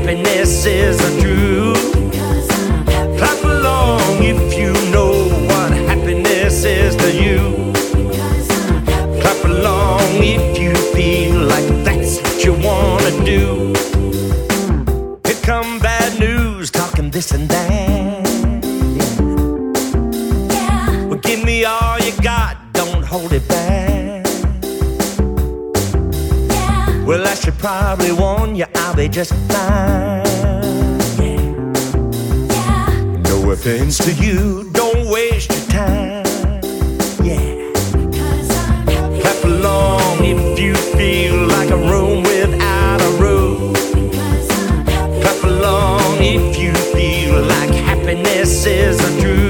happiness is the truth. Clap along if you know what happiness is to you. Clap along if you feel like that's what you wanna do. Here come bad news, talking this and that. Yeah. Well, give me all you got, don't hold it back. Yeah. Well, I should probably warn you, I'll be just fine. No offense to you, don't waste your time. Yeah. Clap along if you feel like a room without a roof. Clap along if you feel like happiness is the truth.